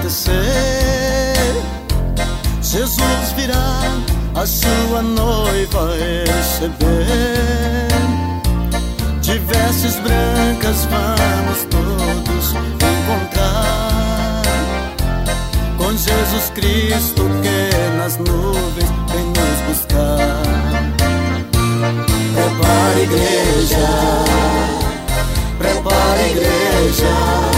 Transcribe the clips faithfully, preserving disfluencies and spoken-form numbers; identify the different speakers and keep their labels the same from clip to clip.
Speaker 1: acontecer. Jesus virá a sua noiva receber. De vestes brancas vamos todos encontrar com Jesus Cristo que nas nuvens vem nos buscar. Prepara, igreja, prepara, igreja,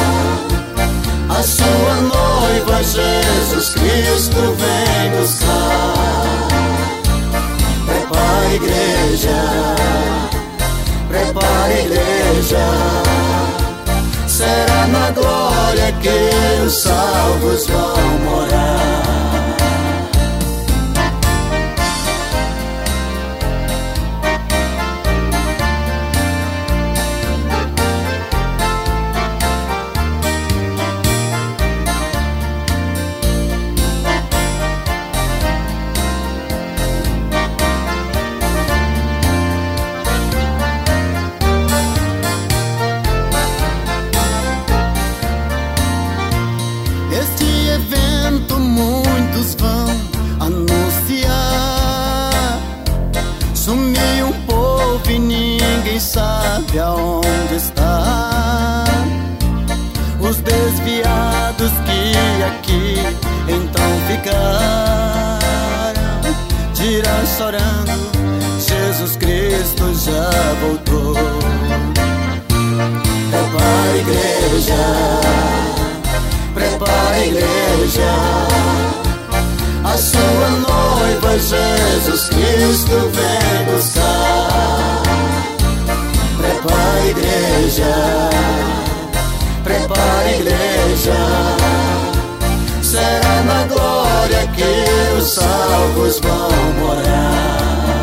Speaker 1: a sua noiva Jesus Cristo vem buscar. Prepara, igreja, prepara, igreja, será na glória que os salvos vão morar. Muitos vão anunciar. Sumiu um povo e ninguém sabe aonde está. Os desviados que aqui então ficaram dirão chorando: Jesus Cristo já voltou. Prepara, igreja, prepara, igreja, a sua noiva Jesus Cristo vem buscar. Prepara, igreja, prepara, igreja, será na glória que os salvos vão morar.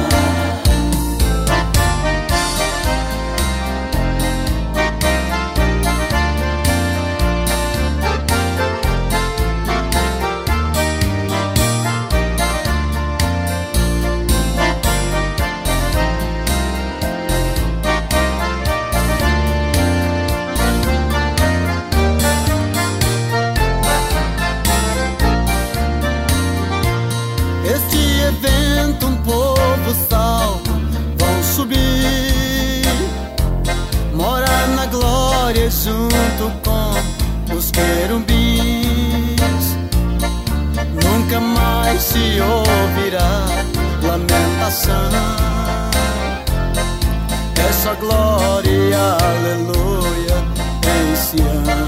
Speaker 1: Este evento um povo salvo vão subir, morar na glória junto com os querubins. Nunca mais se ouvirá lamentação, é só glória, aleluia, em Sião.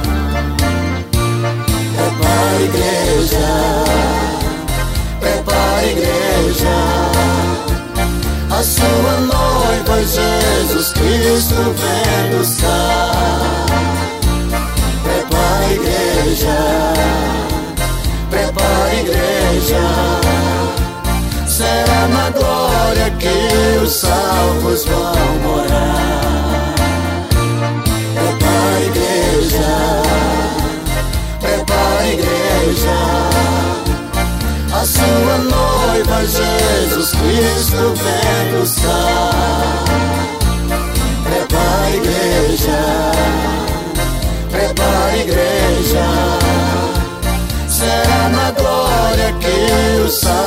Speaker 1: Prepara, igreja, prepara, igreja, a sua noiva Jesus Cristo vem buscar. Prepara, igreja, prepara, igreja, será na glória que os salvos vão morar. Prepara, igreja, prepara, igreja, a sua noiva Jesus Cristo vem buscar. Prepara, igreja, prepara, igreja, será na glória que o salvo